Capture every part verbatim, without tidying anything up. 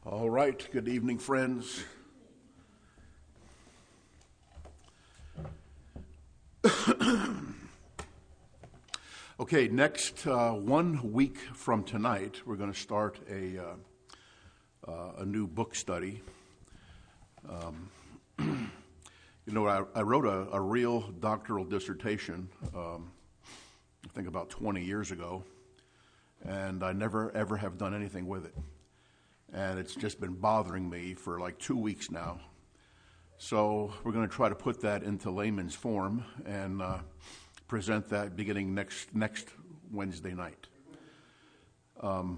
All right, good evening, friends. Okay, next uh, one week from tonight, we're going to start a uh, uh, a new book study. Um, you know, I, I wrote a, a real doctoral dissertation, um, I think about twenty years ago, and I never ever have done anything with it. And it's just been bothering me for like two weeks now. So we're going to try to put that into layman's form and uh, present that beginning next next Wednesday night. Um,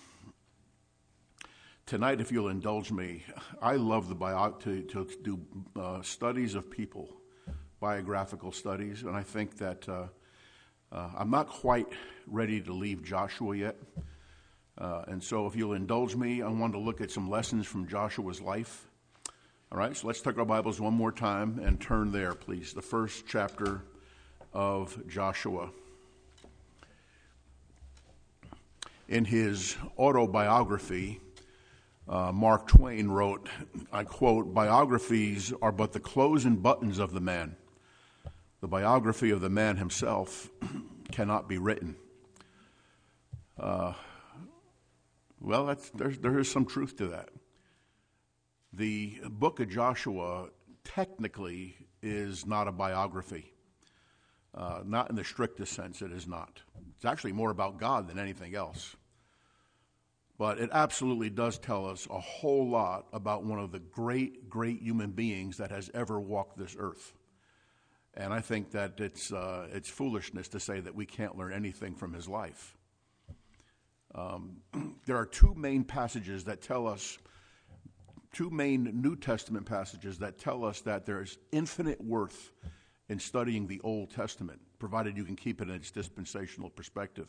tonight, if you'll indulge me, I love the bio to, to do uh, studies of people, biographical studies, and I think that uh, uh, I'm not quite ready to leave Joshua yet. Uh, and so if you'll indulge me, I want to look at some lessons from Joshua's life. All right, so let's take our Bibles one more time and turn there, please. The first chapter of Joshua. In his autobiography, uh, Mark Twain wrote, I quote, "Biographies are but the clothes and buttons of the man. The biography of the man himself cannot be written." Uh, well, that's, there's, there is some truth to that. The book of Joshua technically is not a biography. Uh, not in the strictest sense, it is not. It's actually more about God than anything else. But it absolutely does tell us a whole lot about one of the great, great human beings that has ever walked this earth. And I think that it's uh, it's foolishness to say that we can't learn anything from his life. Um, there are two main passages that tell us, two main New Testament passages that tell us that there's infinite worth in studying the Old Testament, provided you can keep it in its dispensational perspective.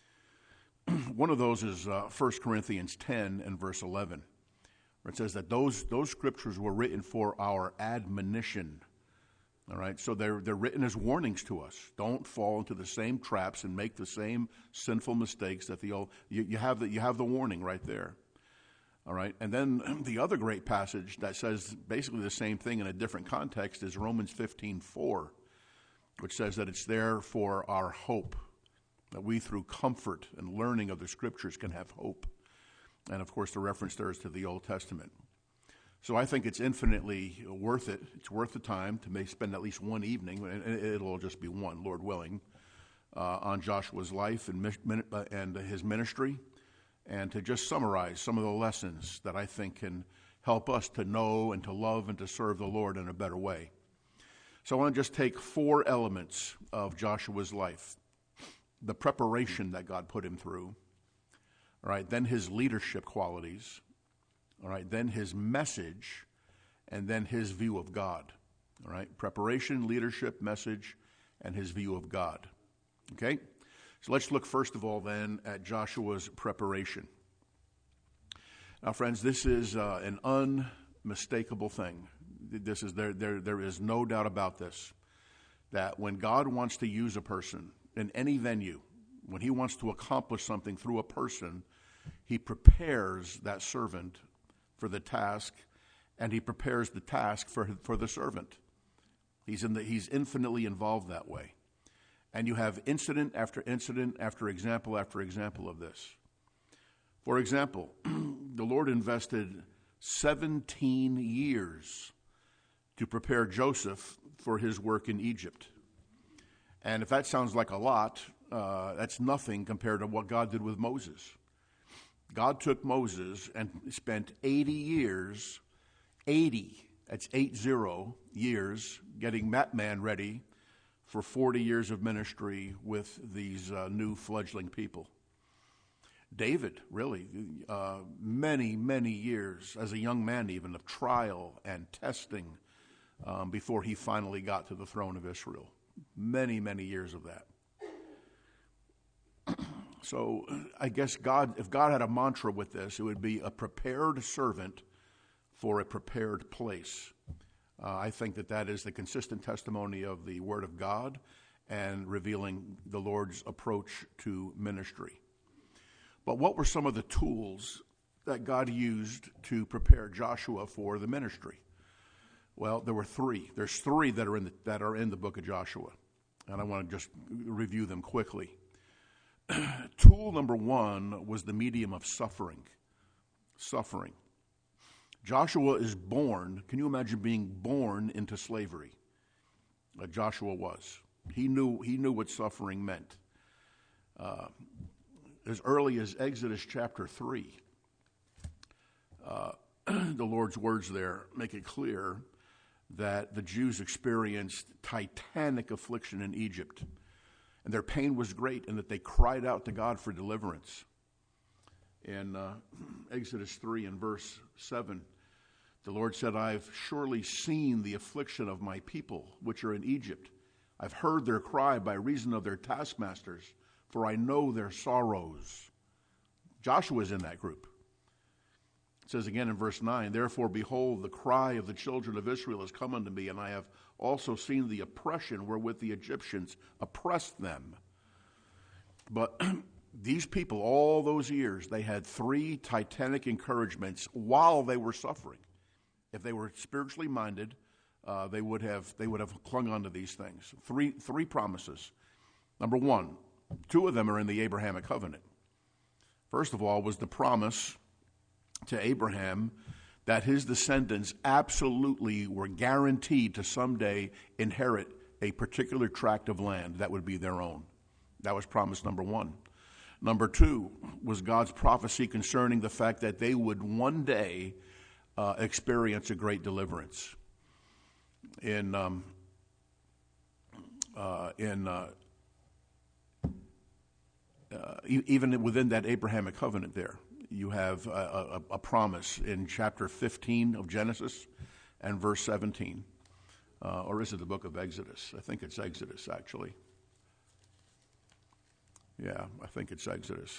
One of those is uh, First Corinthians ten and verse eleven, where it says that those those scriptures were written for our admonition. All right, so they're they're written as warnings to us. Don't fall into the same traps and make the same sinful mistakes that the old. You, you have the you have the warning right there. All right, and then the other great passage that says basically the same thing in a different context is Romans fifteen four, which says that it's there for our hope, that we through comfort and learning of the Scriptures can have hope. And of course, the reference there is to the Old Testament. So I think it's infinitely worth it. It's worth the time to may spend at least one evening, and it'll just be one, Lord willing, uh, on Joshua's life and, and his ministry, and to just summarize some of the lessons that I think can help us to know and to love and to serve the Lord in a better way. So I want to just take four elements of Joshua's life. The preparation that God put him through, all right, then his leadership qualities, all right, then his message, and then his view of God. All right, preparation, leadership, message, and his view of God. Okay, so let's look first of all then at Joshua's preparation. Now, friends, this is uh, an unmistakable thing. This is there, there. There is no doubt about this, that when God wants to use a person in any venue, when he wants to accomplish something through a person, he prepares that servant for the task, and he prepares the task for for the servant. He's in the he's infinitely involved that way. And you have incident after incident after example after example of this. For example, the Lord invested seventeen years to prepare Joseph for his work in Egypt. And if that sounds like a lot, uh, that's nothing compared to what God did with Moses. God took Moses and spent eighty years, eighty, that's eight zero years, getting that man ready for forty years of ministry with these uh, new fledgling people. David, really, uh, many, many years as a young man even of trial and testing um, before he finally got to the throne of Israel. Many, many years of that. So I guess God, if God had a mantra with this, it would be a prepared servant for a prepared place. Uh, I think that that is the consistent testimony of the Word of God and revealing the Lord's approach to ministry. But what were some of the tools that God used to prepare Joshua for the ministry? Well, there were three. There's three that are in the, that are in the book of Joshua, and I want to just review them quickly. Tool number one was the medium of suffering. Suffering. Joshua is born. Can you imagine being born into slavery? Uh, Joshua was. He knew he knew what suffering meant. Uh, as early as Exodus chapter three, uh, the Lord's words there make it clear that the Jews experienced titanic affliction in Egypt, and their pain was great, and that they cried out to God for deliverance. In uh, Exodus three and verse seven, the Lord said, I've surely seen the affliction of my people, which are in Egypt. I've heard their cry by reason of their taskmasters, for I know their sorrows. Joshua's in that group. It says again in verse nine, therefore, behold, the cry of the children of Israel has come unto me, and I have also seen the oppression wherewith the Egyptians oppressed them. But these people, all those years, they had three titanic encouragements while they were suffering. If they were spiritually minded, uh, they would have they would have clung on to these things. Three three promises. Number one, two of them are in the Abrahamic covenant. First of all was the promise to Abraham that his descendants absolutely were guaranteed to someday inherit a particular tract of land that would be their own. That was promise number one. Number two was God's prophecy concerning the fact that they would one day uh, experience a great deliverance. In um, uh, in uh, uh, e- even within that Abrahamic covenant, there you have a, a, a promise in chapter fifteen of Genesis and verse seventeen, uh, or is it the book of Exodus? I think it's Exodus, actually. Yeah, I think it's Exodus.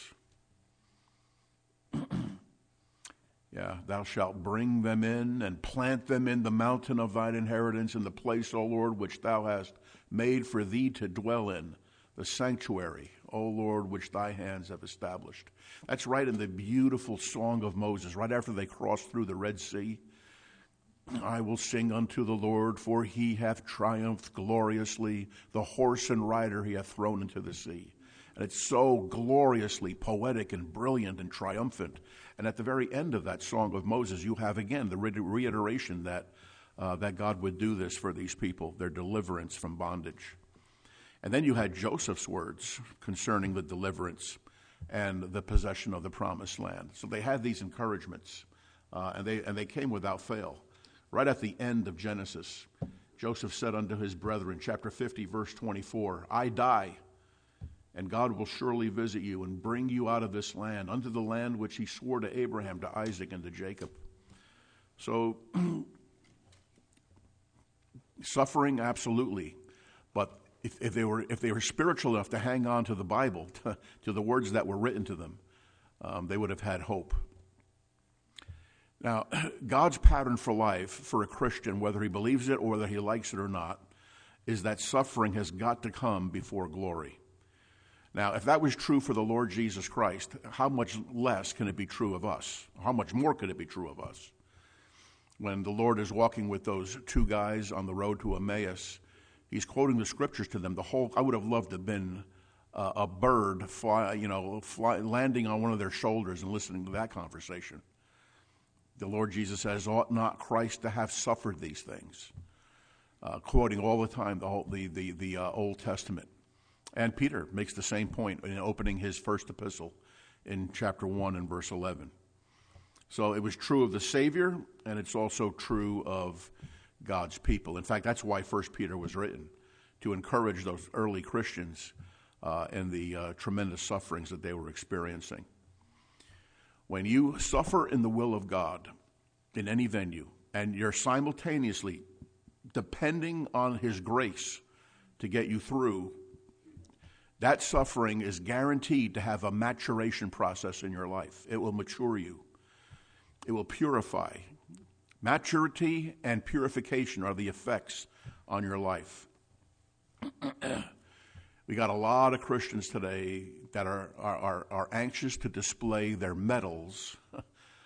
Yeah, thou shalt bring them in and plant them in the mountain of thine inheritance, in the place, O Lord, which thou hast made for thee to dwell in, the sanctuary, O Lord, which thy hands have established. That's right in the beautiful song of Moses, right after they crossed through the Red Sea. I will sing unto the Lord, for he hath triumphed gloriously. The horse and rider he hath thrown into the sea. And it's so gloriously poetic and brilliant and triumphant. And at the very end of that song of Moses, you have again the reiteration that uh, that God would do this for these people, their deliverance from bondage. And then you had Joseph's words concerning the deliverance and the possession of the promised land. So they had these encouragements, uh, and they and they came without fail. Right at the end of Genesis, Joseph said unto his brethren, chapter fifty, verse twenty-four, I die, and God will surely visit you and bring you out of this land, unto the land which he swore to Abraham, to Isaac, and to Jacob. So, suffering, absolutely. But if, if they were if they were spiritual enough to hang on to the Bible, to, to the words that were written to them, um, they would have had hope. Now, God's pattern for life for a Christian, whether he believes it or whether he likes it or not, is that suffering has got to come before glory. Now, if that was true for the Lord Jesus Christ, how much less can it be true of us? How much more could it be true of us? When the Lord is walking with those two guys on the road to Emmaus, he's quoting the scriptures to them. The whole, I would have loved to have been uh, a bird, fly, you know, fly, landing on one of their shoulders and listening to that conversation. The Lord Jesus says, ought not Christ to have suffered these things? Uh, quoting all the time the whole, the the, the uh, Old Testament. And Peter makes the same point in opening his first epistle in chapter one and verse eleven. So it was true of the Savior, and it's also true of God's people. In fact, that's why First Peter was written, to encourage those early Christians uh, in the uh, tremendous sufferings that they were experiencing. When you suffer in the will of God in any venue, and you're simultaneously depending on his grace to get you through, that suffering is guaranteed to have a maturation process in your life. It will mature you. It will purify. Maturity and purification are the effects on your life. We got a lot of Christians today that are, are, are anxious to display their medals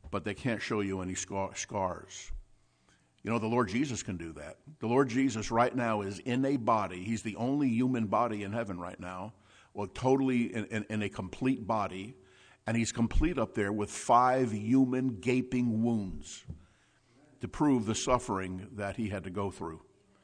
but they can't show you any scar- scars. You know, the Lord Jesus can do that. The Lord Jesus right now is in a body. He's the only human body in heaven right now, well, totally in, in, in a complete body, and he's complete up there with five human gaping wounds to prove the suffering that he had to go through.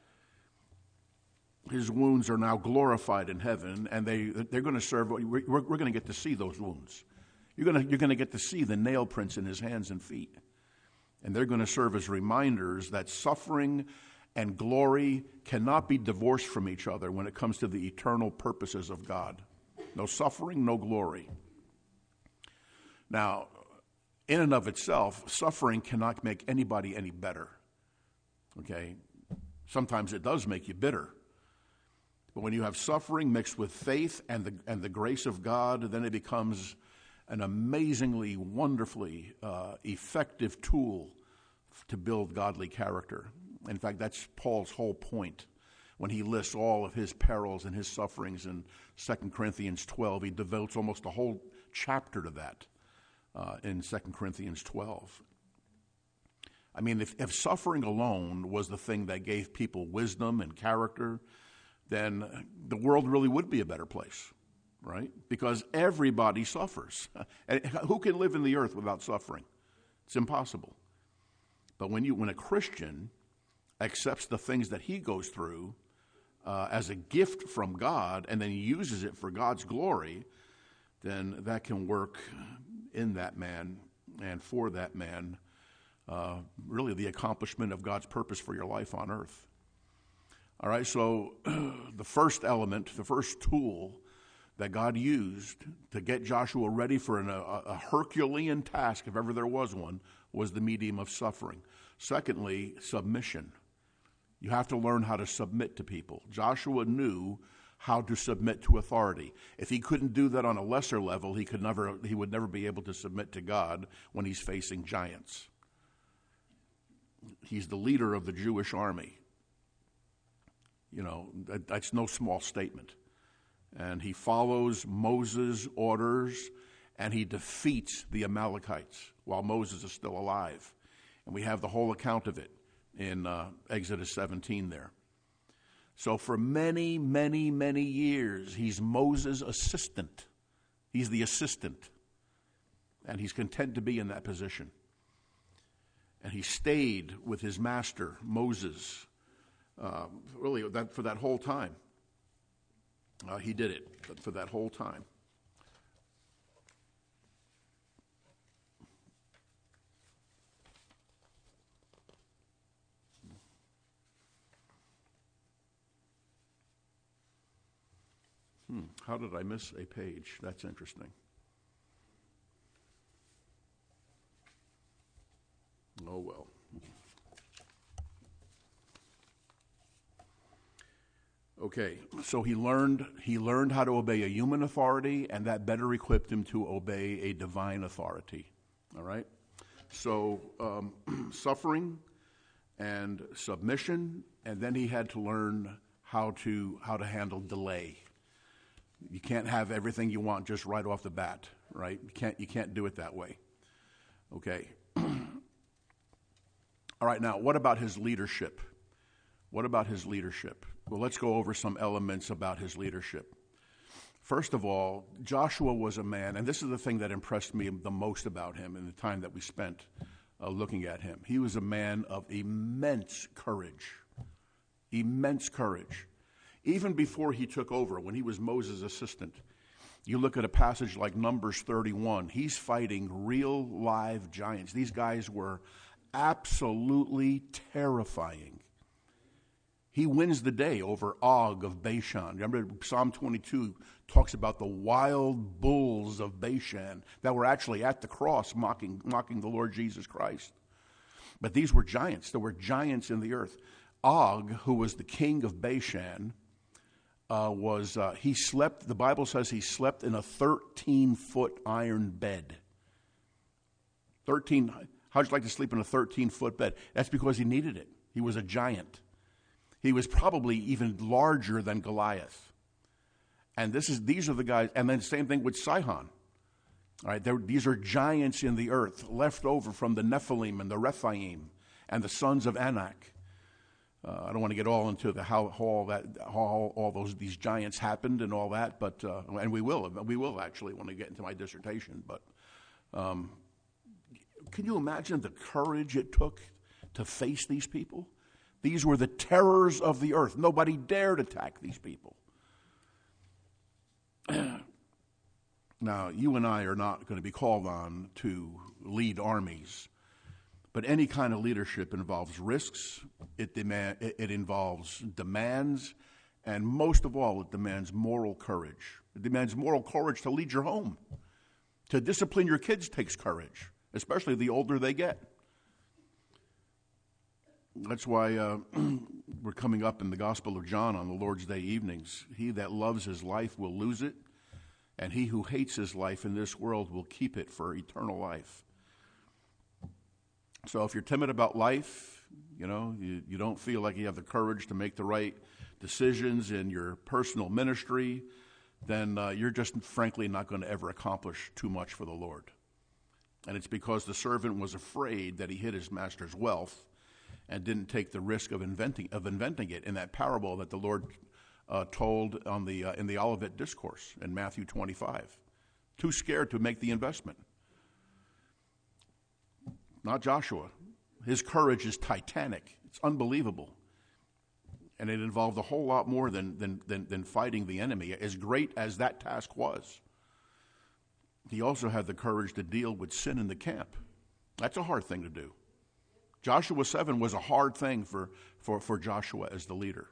His wounds are now glorified in heaven, and they, they're going to serve, we're, we're going to get to see those wounds. You're going to, you're going to get to see the nail prints in his hands and feet. And they're going to serve as reminders that suffering and glory cannot be divorced from each other when it comes to the eternal purposes of God. No suffering, no glory. Now, in and of itself, suffering cannot make anybody any better. Okay? Sometimes it does make you bitter. But when you have suffering mixed with faith and the, and the grace of God, then it becomes an amazingly, wonderfully uh, effective tool to build godly character. In fact, that's Paul's whole point when he lists all of his perils and his sufferings in Second Corinthians twelve. He devotes almost a whole chapter to that uh, in Second Corinthians twelve. I mean, if, if suffering alone was the thing that gave people wisdom and character, then the world really would be a better place. Right? Because everybody suffers. And who can live in the earth without suffering? It's impossible. But when you, when a Christian accepts the things that he goes through uh, as a gift from God and then uses it for God's glory, then that can work in that man and for that man, uh, really the accomplishment of God's purpose for your life on earth. All right, so the first element, the first tool that God used to get Joshua ready for an, a, a Herculean task, if ever there was one, was the medium of suffering. Secondly, submission. You have to learn how to submit to people. Joshua knew how to submit to authority. If he couldn't do that on a lesser level, he could never, he would never be able to submit to God when he's facing giants. He's the leader of the Jewish army. You know, that, that's no small statement. And he follows Moses' orders, and he defeats the Amalekites while Moses is still alive. And we have the whole account of it in uh, Exodus seventeen there. So for many, many, many years, he's Moses' assistant. He's the assistant. And he's content to be in that position. And he stayed with his master, Moses, uh, really that, for that whole time. Uh, he did it for that whole time. Hmm. How did I miss a page? That's interesting. Oh, well. Okay, so he learned he learned how to obey a human authority, and that better equipped him to obey a divine authority. All right? So um, suffering and submission, and then he had to learn how to how to handle delay. You can't have everything you want just right off the bat, right? You can't you can't do it that way. Okay. All right, now what about his leadership? What about his leadership? Well, let's go over some elements about his leadership. First of all, Joshua was a man, and this is the thing that impressed me the most about him in the time that we spent uh, looking at him. He was a man of immense courage, immense courage. Even before he took over, when he was Moses' assistant, you look at a passage like Numbers thirty-one, he's fighting real live giants. These guys were absolutely terrifying. He wins the day over Og of Bashan. Remember, Psalm twenty-two talks about the wild bulls of Bashan that were actually at the cross mocking, mocking the Lord Jesus Christ. But these were giants. There were giants in the earth. Og, who was the king of Bashan, uh, was uh, he slept. The Bible says he slept in a thirteen-foot iron bed. Thirteen. How'd you like to sleep in a thirteen-foot bed? That's because he needed it. He was a giant. He was probably even larger than Goliath. And this is these are the guys, and then same thing with Sihon. All right, there, these are giants in the earth, left over from the Nephilim and the Rephaim and the sons of Anak. Uh, I don't want to get all into the how, how all that how all those these giants happened and all that, but uh, and we will we will actually when I get into my dissertation. But um, can you imagine the courage it took to face these people? These were the terrors of the earth. Nobody dared attack these people. Now, you and I are not going to be called on to lead armies, but any kind of leadership involves risks, it, demand, it, it involves demands, and most of all, it demands moral courage. It demands moral courage to lead your home. To discipline your kids takes courage, especially the older they get. That's why uh, we're coming up in the Gospel of John on the Lord's Day evenings. He that loves his life will lose it, and he who hates his life in this world will keep it for eternal life. So if you're timid about life, you know, you, you don't feel like you have the courage to make the right decisions in your personal ministry, then uh, you're just frankly not going to ever accomplish too much for the Lord. And it's because the servant was afraid that he hid his master's wealth and didn't take the risk of inventing of inventing it in that parable that the Lord uh, told on the uh, in the Olivet Discourse in Matthew twenty-five. Too scared to make the investment. Not Joshua. His courage is titanic. It's unbelievable. And it involved a whole lot more than, than, than, than fighting the enemy, as great as that task was. He also had the courage to deal with sin in the camp. That's a hard thing to do. Joshua seven was a hard thing for, for, for Joshua as the leader.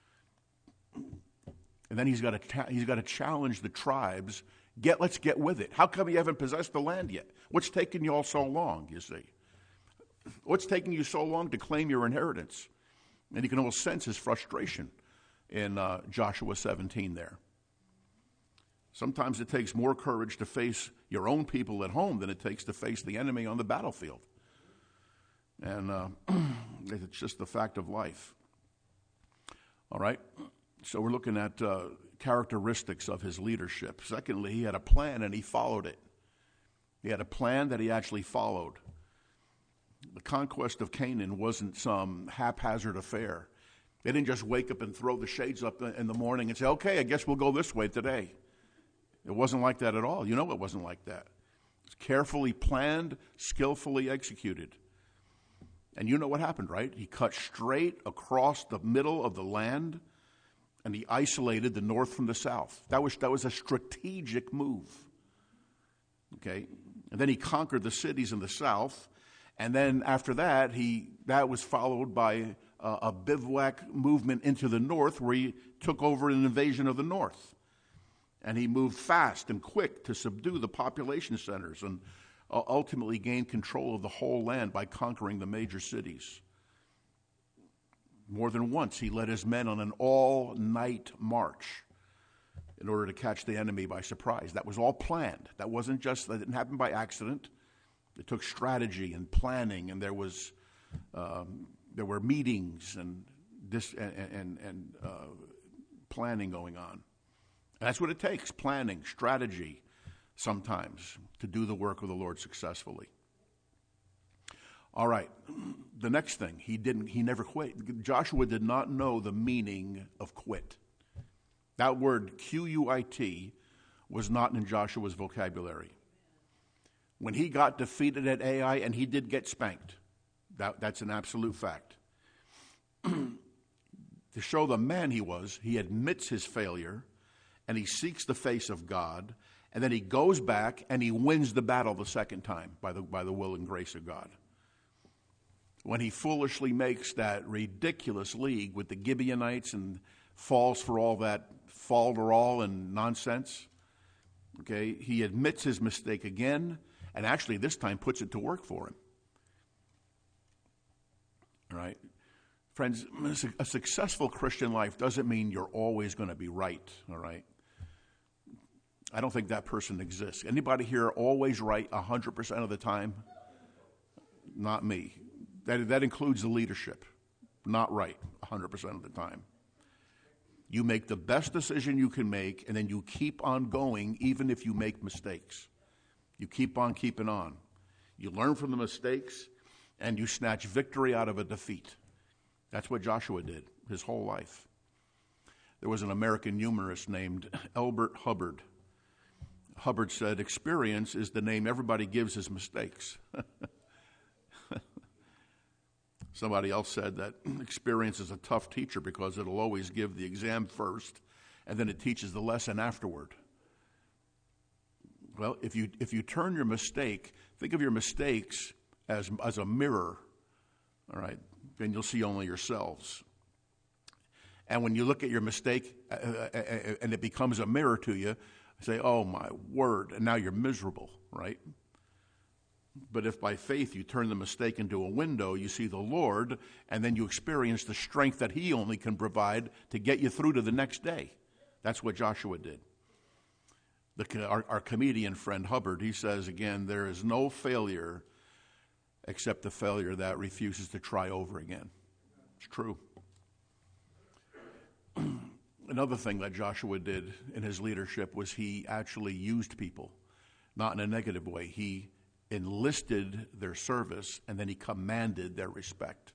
And then he's got to ta- he's got to challenge the tribes. Get let's get with it. How come you haven't possessed the land yet? What's taking you all so long, you see? What's taking you so long to claim your inheritance? And you can almost sense his frustration in uh, Joshua seventeen there. Sometimes it takes more courage to face your own people at home than it takes to face the enemy on the battlefield. And uh, it's just the fact of life. All right? So we're looking at uh, characteristics of his leadership. Secondly, he had a plan and he followed it. He had a plan that he actually followed. The conquest of Canaan wasn't some haphazard affair. They didn't just wake up and throw the shades up in the morning and say, okay, I guess we'll go this way today. It wasn't like that at all. You know it wasn't like that. It's carefully planned, skillfully executed. And you know what happened, right? He cut straight across the middle of the land, and he isolated the north from the south. That was, that was a strategic move. Okay? And then he conquered the cities in the south, and then after that, he that was followed by a, a bivouac movement into the north where he took over an invasion of the north. And he moved fast and quick to subdue the population centers and uh, ultimately gain control of the whole land by conquering the major cities. More than once, he led his men on an all-night march in order to catch the enemy by surprise. That was all planned. That wasn't just, that didn't happen by accident. It took strategy and planning, and there was um, there were meetings and this and and, and uh, planning going on. And that's what it takes: planning, strategy, sometimes to do the work of the Lord successfully. All right, the next thing, he didn't. He never quit. Joshua did not know the meaning of quit. That word Q U I T was not in Joshua's vocabulary. When he got defeated at Ai, and he did get spanked, that, that's an absolute fact. To show the man he was, he admits his failure, and he seeks the face of God, and then he goes back and he wins the battle the second time by the, by the will and grace of God. When he foolishly makes that ridiculous league with the Gibeonites and falls for all that falderall and nonsense, okay, he admits his mistake again, and actually this time puts it to work for him. All right? Friends, a successful Christian life doesn't mean you're always going to be right, all right? I don't think that person exists. Anybody here always right one hundred percent of the time? Not me. That, that includes the leadership. Not right one hundred percent of the time. You make the best decision you can make, and then you keep on going even if you make mistakes. You keep on keeping on. You learn from the mistakes, and you snatch victory out of a defeat. That's what Joshua did his whole life. There was an American humorist named Elbert Hubbard. Hubbard said, experience is the name everybody gives his mistakes. Somebody else said that experience is a tough teacher because it'll always give the exam first, and then it teaches the lesson afterward. Well, if you if you turn your mistake, think of your mistakes as as a mirror, all right, then you'll see only yourselves. And when you look at your mistake uh, uh, uh, and it becomes a mirror to you, say, oh, my word, and now you're miserable, right? But if by faith you turn the mistake into a window, you see the Lord, and then you experience the strength that he only can provide to get you through to the next day. That's what Joshua did. The, our, our comedian friend Hubbard, he says, again, there is no failure except the failure that refuses to try over again. It's true. Another thing that Joshua did in his leadership was he actually used people, not in a negative way. He enlisted their service, and then he commanded their respect.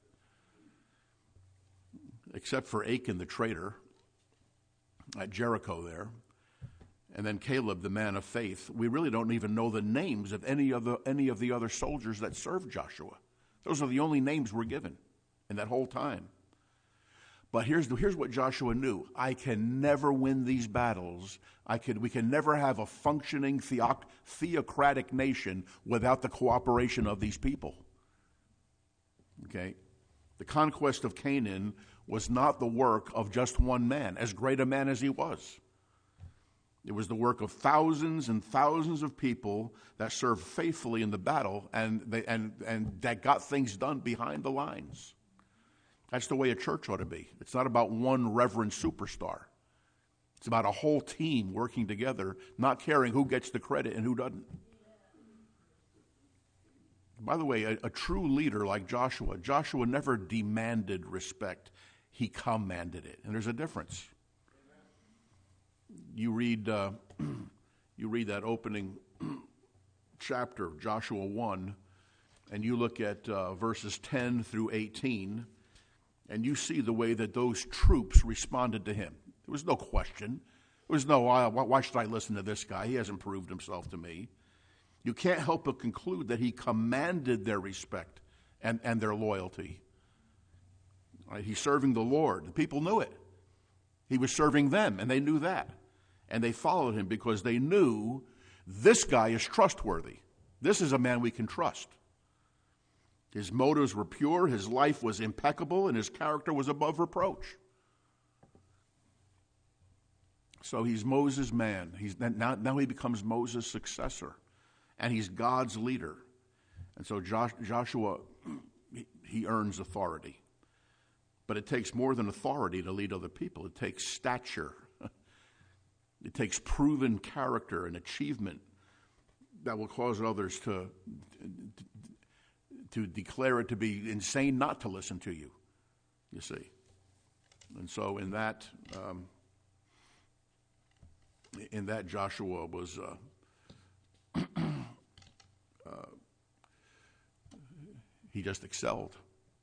Except for Achan the traitor at Jericho there, and then Caleb the man of faith, we really don't even know the names of any of the, any of the other soldiers that served Joshua. Those are the only names we're given in that whole time. But here's, the, here's what Joshua knew. I can never win these battles. I could, we can never have a functioning theoc, theocratic nation without the cooperation of these people. Okay? The conquest of Canaan was not the work of just one man, as great a man as he was. It was the work of thousands and thousands of people that served faithfully in the battle and, they, and, and that got things done behind the lines. That's the way a church ought to be. It's not about one reverend superstar. It's about a whole team working together, not caring who gets the credit and who doesn't. By the way, a, a true leader like Joshua, Joshua never demanded respect. He commanded it. And there's a difference. You read, uh, you read that opening chapter of Joshua one, and you look at uh, verses ten through eighteen, and you see the way that those troops responded to him. There was no question. There was no, why, why should I listen to this guy? He hasn't proved himself to me. You can't help but conclude that he commanded their respect and, and their loyalty. Right? He's serving the Lord. The people knew it. He was serving them, and they knew that. And they followed him because they knew this guy is trustworthy. This is a man we can trust. His motives were pure, his life was impeccable, and his character was above reproach. So he's Moses' man. He's now, now he becomes Moses' successor, and he's God's leader. And so Josh, Joshua, he, he earns authority. But it takes more than authority to lead other people. It takes stature. It takes proven character and achievement that will cause others to, to declare it to be insane not to listen to you, you see. And so in that, um, in that Joshua was, uh, uh, he just excelled.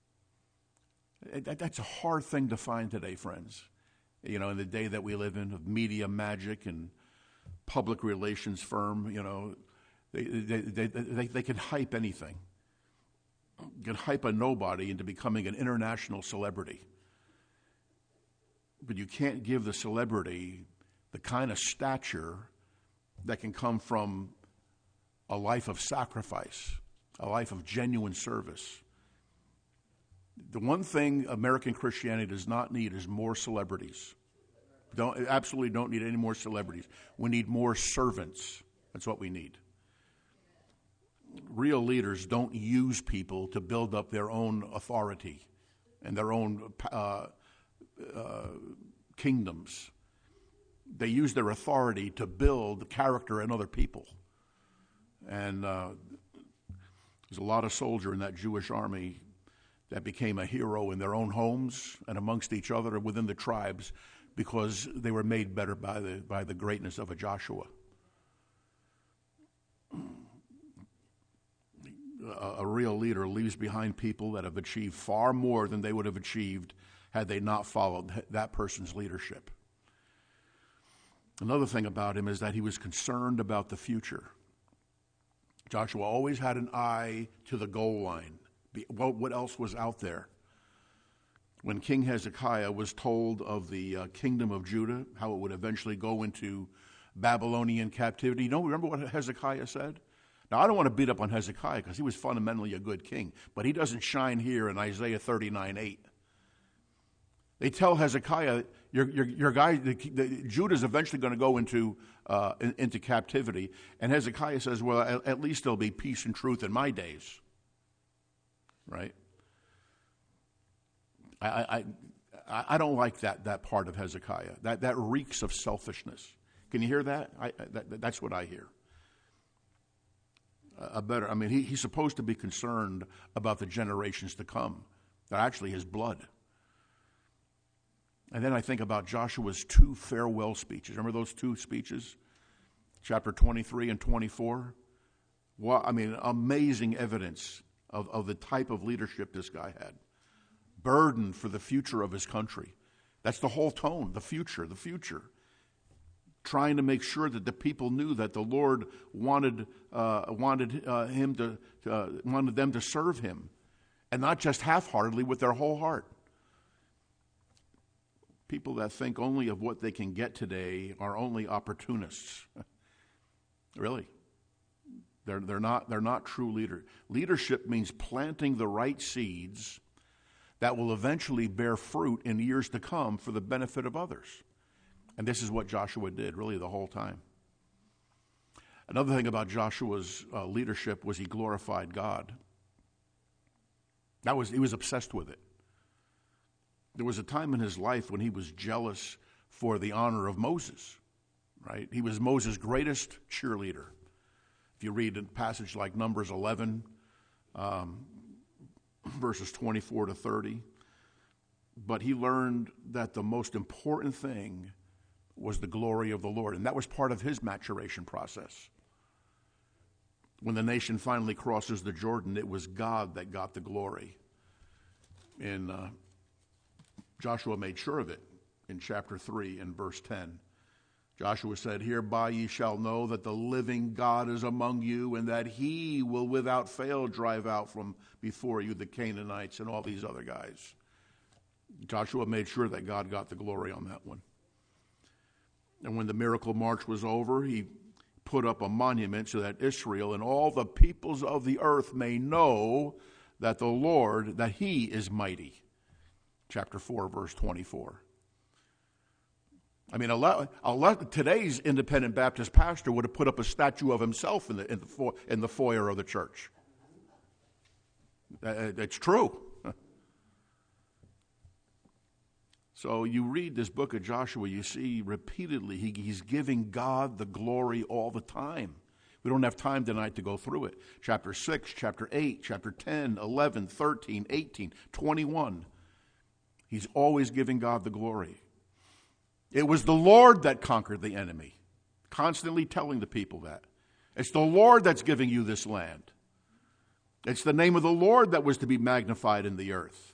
That, that's a hard thing to find today, friends. You know, in the day that we live in of media magic and public relations firm, you know, they they they, they, they can hype anything. Can hype a nobody into becoming an international celebrity. But you can't give the celebrity the kind of stature that can come from a life of sacrifice, a life of genuine service. The one thing American Christianity does not need is more celebrities. Don't, absolutely don't need any more celebrities. We need more servants. That's what we need. Real leaders don't use people to build up their own authority and their own uh, uh, kingdoms. They use their authority to build character in other people. And uh, there's a lot of soldier in that Jewish army that became a hero in their own homes and amongst each other and within the tribes because they were made better by the by the greatness of a Joshua. a, a real leader leaves behind people that have achieved far more than they would have achieved had they not followed that person's leadership. Another thing about him is that he was concerned about the future. Joshua always had an eye to the goal line. What else was out there? When King Hezekiah was told of the uh, kingdom of Judah, how it would eventually go into Babylonian captivity, you know, remember what Hezekiah said? Now, I don't want to beat up on Hezekiah because he was fundamentally a good king, but he doesn't shine here in Isaiah thirty-nine eight. They tell Hezekiah, your, your, your guy, the, the, Judah's eventually going to go into uh, in, into captivity. And Hezekiah says, well, at, at least there'll be peace and truth in my days. Right? I, I, I don't like that, that part of Hezekiah. That, that reeks of selfishness. Can you hear that? I, that that's what I hear. A better, I mean, he, he's supposed to be concerned about the generations to come. They're actually his blood. And then I think about Joshua's two farewell speeches. Remember those two speeches? Chapter twenty-three and twenty-four? Well, I mean, amazing evidence of, of the type of leadership this guy had. Burden for the future of his country. That's the whole tone, the future, the future. Trying to make sure that the people knew that the Lord wanted uh, wanted uh, him to uh, wanted them to serve him, and not just half-heartedly, with their whole heart. People that think only of what they can get today are only opportunists. Really, they're they're not they're not true leaders. Leadership means planting the right seeds that will eventually bear fruit in years to come for the benefit of others. And this is what Joshua did, really, the whole time. Another thing about Joshua's uh, leadership was he glorified God. That was he was obsessed with it. There was a time in his life when he was jealous for the honor of Moses, right? He was Moses' greatest cheerleader. If you read a passage like Numbers eleven, um, verses twenty-four to thirty, but he learned that the most important thing was the glory of the Lord, and that was part of his maturation process. When the nation finally crosses the Jordan, it was God that got the glory. And uh, Joshua made sure of it in chapter three and verse ten. Joshua said, "Hereby ye shall know that the living God is among you, and that he will without fail drive out from before you the Canaanites," and all these other guys. Joshua made sure that God got the glory on that one. And when the miracle march was over, he put up a monument so that Israel and all the peoples of the earth may know that the Lord, that he is mighty. Chapter four, verse twenty-four. I mean, a lot, a lot, today's independent Baptist pastor would have put up a statue of himself in the, in the, fo- in the foyer of the church. Uh, it's true. So you read this book of Joshua, you see repeatedly he, he's giving God the glory all the time. We don't have time tonight to go through it. Chapter six, chapter eight, chapter ten, eleven, thirteen, eighteen, twenty-one. He's always giving God the glory. It was the Lord that conquered the enemy, constantly telling the people that. It's the Lord that's giving you this land. It's the name of the Lord that was to be magnified in the earth.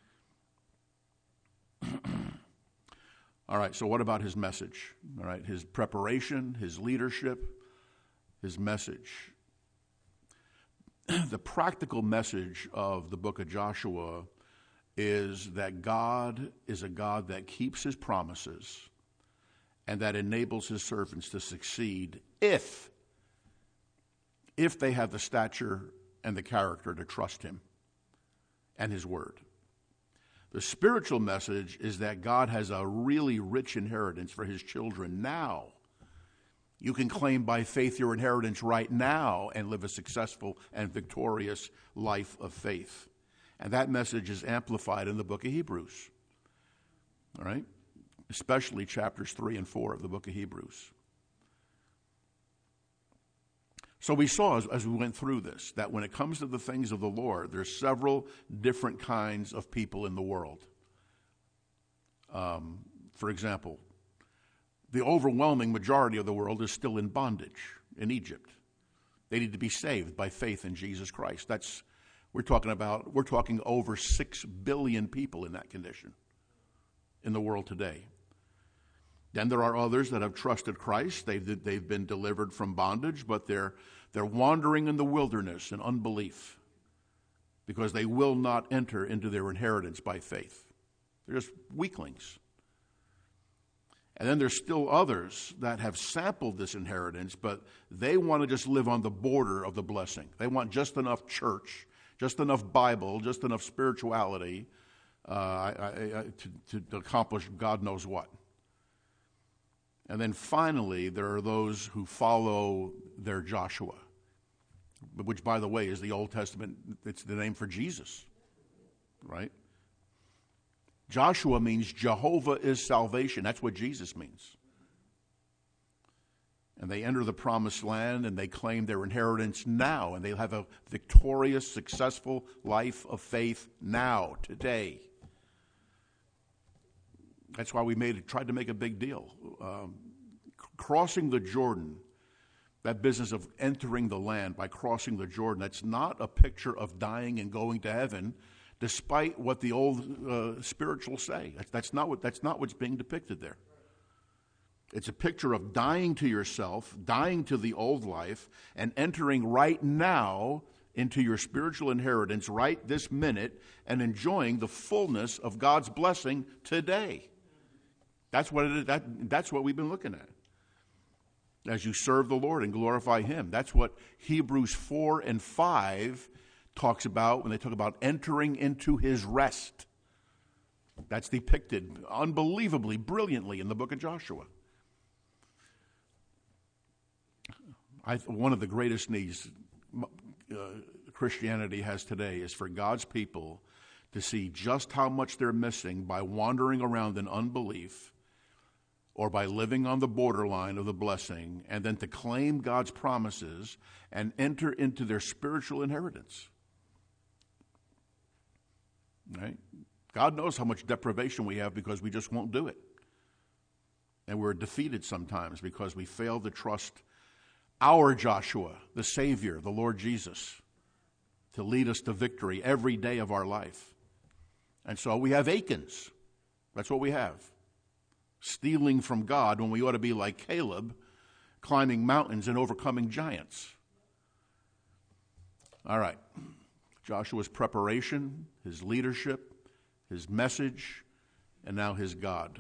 All right, so what about his message? All right, his preparation, his leadership, his message. The practical message of the book of Joshua is that God is a God that keeps his promises and that enables his servants to succeed if, if they have the stature and the character to trust him and his word. The spiritual message is that God has a really rich inheritance for his children now. You can claim by faith your inheritance right now and live a successful and victorious life of faith. And that message is amplified in the book of Hebrews. All right? Especially chapters three and four of the book of Hebrews. So we saw as, as we went through this that when it comes to the things of the Lord, there's several different kinds of people in the world. Um, for example, the overwhelming majority of the world is still in bondage in Egypt. They need to be saved by faith in Jesus Christ. That's we're talking about. We're talking over six billion people in that condition in the world today. Then there are others that have trusted Christ. They've they've been delivered from bondage, but they're they're wandering in the wilderness in unbelief because they will not enter into their inheritance by faith. They're just weaklings. And then there's still others that have sampled this inheritance, but they want to just live on the border of the blessing. They want just enough church, just enough Bible, just enough spirituality uh, I, I, I, to, to accomplish God knows what. And then finally, there are those who follow their Joshua, which, by the way, is the Old Testament. It's the name for Jesus, right? Joshua means Jehovah is salvation. That's what Jesus means. And they enter the promised land and they claim their inheritance now. And they have a victorious, successful life of faith now, today. That's why we made it, tried to make a big deal. Um, crossing the Jordan, that business of entering the land by crossing the Jordan, that's not a picture of dying and going to heaven, despite what the old uh, spirituals say. That's, that's not what that's not what's being depicted there. It's a picture of dying to yourself, dying to the old life, and entering right now into your spiritual inheritance right this minute and enjoying the fullness of God's blessing today. That's what it is. That, that's what we've been looking at. As you serve the Lord and glorify Him. That's what Hebrews four and five talks about when they talk about entering into His rest. That's depicted unbelievably, brilliantly in the book of Joshua. I, one of the greatest needs uh, Christianity has today is for God's people to see just how much they're missing by wandering around in unbelief or by living on the borderline of the blessing, and then to claim God's promises and enter into their spiritual inheritance. Right? God knows how much deprivation we have because we just won't do it. And we're defeated sometimes because we fail to trust our Joshua, the Savior, the Lord Jesus, to lead us to victory every day of our life. And so we have Achans. That's what we have. Stealing from God when we ought to be like Caleb, climbing mountains and overcoming giants. All right. Joshua's preparation, his leadership, his message, and now his God.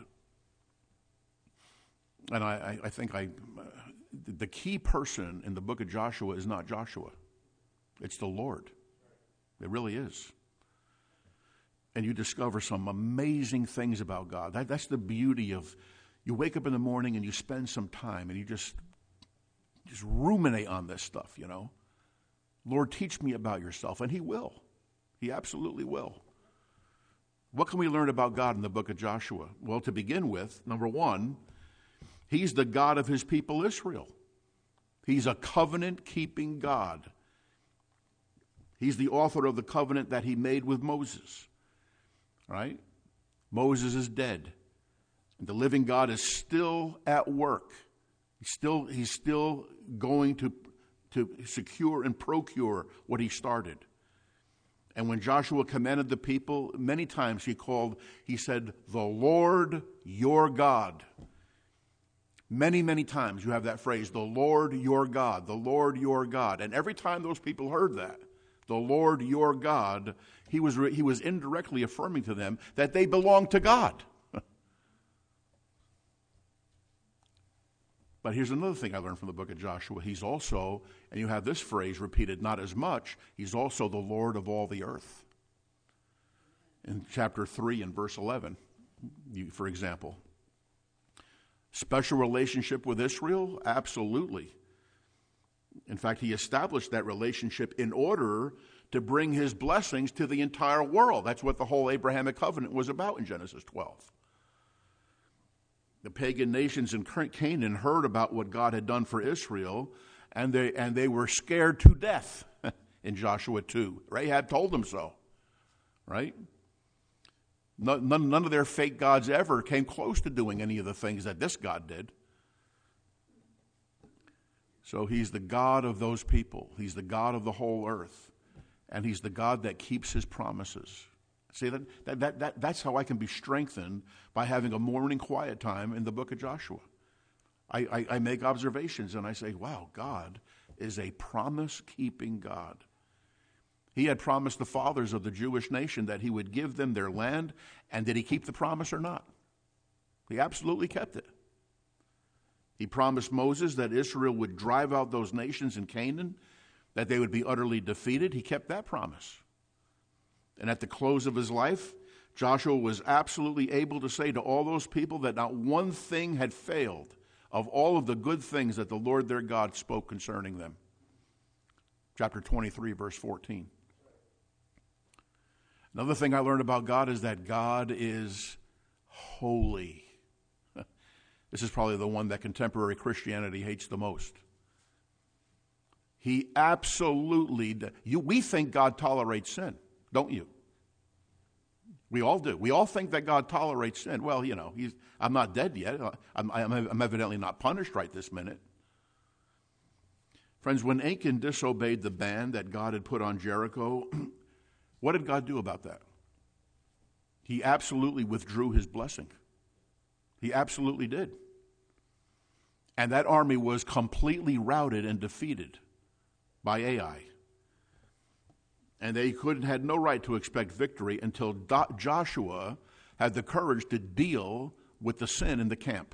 And I, I think I, uh, the key person in the book of Joshua is not Joshua. It's the Lord. It really is. And you discover some amazing things about God. That, that's the beauty of, you wake up in the morning and you spend some time and you just, just ruminate on this stuff, you know. Lord, teach me about yourself. And He will. He absolutely will. What can we learn about God in the book of Joshua? Well, to begin with, number one, He's the God of His people Israel. He's a covenant-keeping God. He's the author of the covenant that He made with Moses. Right? Moses is dead. And the living God is still at work. He's still, he's still going to, to secure and procure what He started. And when Joshua commanded the people, many times he called, he said, the Lord your God. Many, many times you have that phrase, the Lord your God, the Lord your God. And every time those people heard that, the Lord your God, he was, he was indirectly affirming to them that they belong to God. But here's another thing I learned from the book of Joshua. He's also, and you have this phrase repeated not as much, He's also the Lord of all the earth. In chapter three and verse eleven, you, for example. Special relationship with Israel? Absolutely. In fact, He established that relationship in order to bring His blessings to the entire world. That's what the whole Abrahamic covenant was about in Genesis twelve. The pagan nations in Canaan heard about what God had done for Israel, and they and they were scared to death in Joshua two. Rahab told them so, right? None, none of their fake gods ever came close to doing any of the things that this God did. So he's the God of those people. He's the God of the whole earth. And he's the God that keeps his promises. See, that, that, that, that, that's how I can be strengthened by having a morning quiet time in the book of Joshua. I, I, I make observations and I say, wow, God is a promise-keeping God. He had promised the fathers of the Jewish nation that he would give them their land, and did he keep the promise or not? He absolutely kept it. He promised Moses that Israel would drive out those nations in Canaan, that they would be utterly defeated. He kept that promise. And at the close of his life, Joshua was absolutely able to say to all those people that not one thing had failed of all of the good things that the Lord their God spoke concerning them. Chapter twenty-three, verse fourteen. Another thing I learned about God is that God is holy. This is probably the one that contemporary Christianity hates the most. He absolutely, you, we think God tolerates sin, don't you? We all do. We all think that God tolerates sin. Well, you know, he's, I'm not dead yet. I'm, I'm, I'm evidently not punished right this minute. Friends, when Achan disobeyed the ban that God had put on Jericho, what did God do about that? He absolutely withdrew his blessing. He absolutely did. And that army was completely routed and defeated by Ai. And they couldn't had no right to expect victory until Do- Joshua had the courage to deal with the sin in the camp.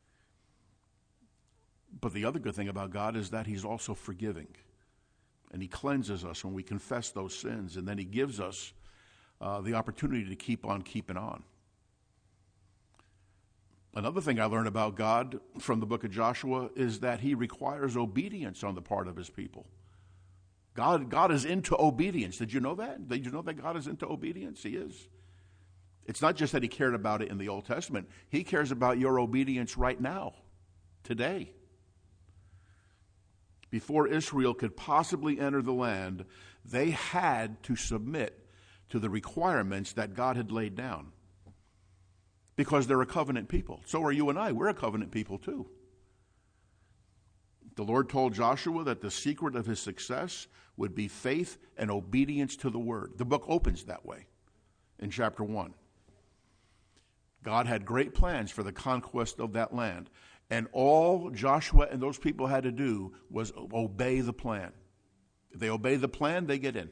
But the other good thing about God is that he's also forgiving. And he cleanses us when we confess those sins. And then he gives us uh, the opportunity to keep on keeping on. Another thing I learned about God from the book of Joshua is that he requires obedience on the part of his people. God, God is into obedience. Did you know that? Did you know that God is into obedience? He is. It's not just that he cared about it in the Old Testament. He cares about your obedience right now, today. Before Israel could possibly enter the land, they had to submit to the requirements that God had laid down. Because they're a covenant people. So are you and I. We're a covenant people too. The Lord told Joshua that the secret of his success would be faith and obedience to the word. The book opens that way in chapter one. God had great plans for the conquest of that land. And all Joshua and those people had to do was obey the plan. If they obey the plan, they get in.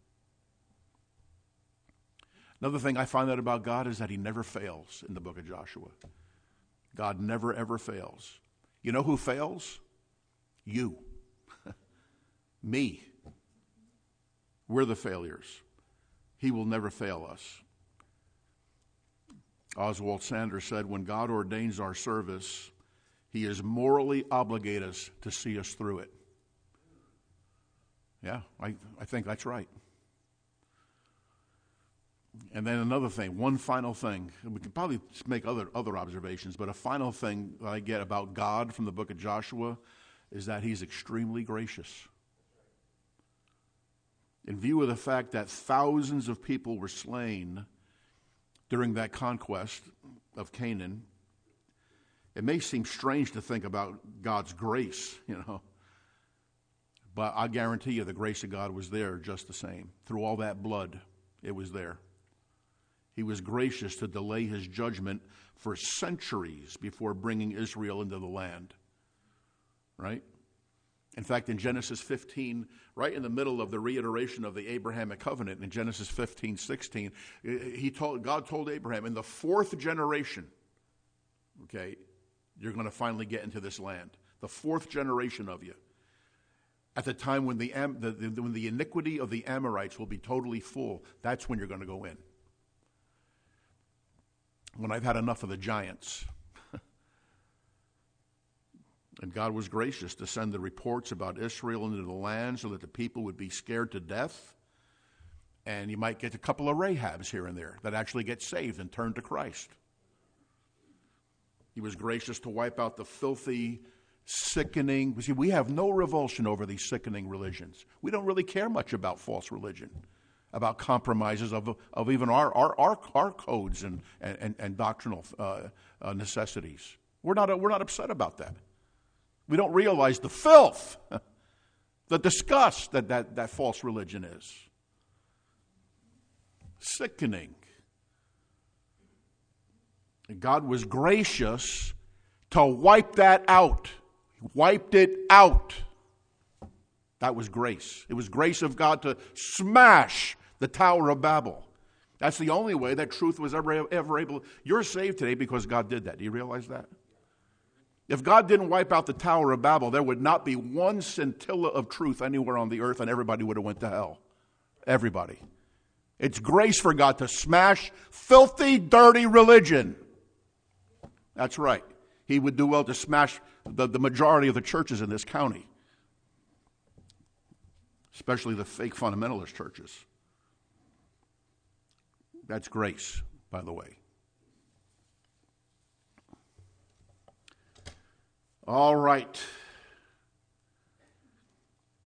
Another thing I find out about God is that he never fails in the book of Joshua. God never, ever fails. You know who fails? You. Me. We're the failures. He will never fail us. Oswald Sanders said, when God ordains our service, he is morally obligated us to see us through it. Yeah, I, I think that's right. And then another thing, one final thing. We could probably make other, other observations, but a final thing that I get about God from the book of Joshua is that he's extremely gracious. In view of the fact that thousands of people were slain during that conquest of Canaan, it may seem strange to think about God's grace, you know. But I guarantee you the grace of God was there just the same. Through all that blood, it was there. He was gracious to delay his judgment for centuries before bringing Israel into the land. Right? In fact, in Genesis fifteen, right in the middle of the reiteration of the Abrahamic covenant, in Genesis fifteen, sixteen, he told, God told Abraham, in the fourth generation, okay, you're going to finally get into this land. The fourth generation of you. At the time when the, the, the, when the iniquity of the Amorites will be totally full, that's when you're going to go in. When I've had enough of the giants. And God was gracious to send the reports about Israel into the land so that the people would be scared to death. And you might get a couple of Rahabs here and there that actually get saved and turn to Christ. He was gracious to wipe out the filthy, sickening. See, we have no revulsion over these sickening religions. We don't really care much about false religion, about compromises of, of even our, our, our, our codes and, and, and doctrinal uh, uh, necessities. We're not, we're not upset about that. We don't realize the filth, the disgust that that, that false religion is. Sickening. And God was gracious to wipe that out. He wiped it out. That was grace. It was grace of God to smash the Tower of Babel. That's the only way that truth was ever, ever able. You're saved today because God did that. Do you realize that? If God didn't wipe out the Tower of Babel, there would not be one scintilla of truth anywhere on the earth, and everybody would have went to hell. Everybody. It's grace for God to smash filthy, dirty religion. That's right. He would do well to smash the, the majority of the churches in this county, especially the fake fundamentalist churches. That's grace, by the way. All right.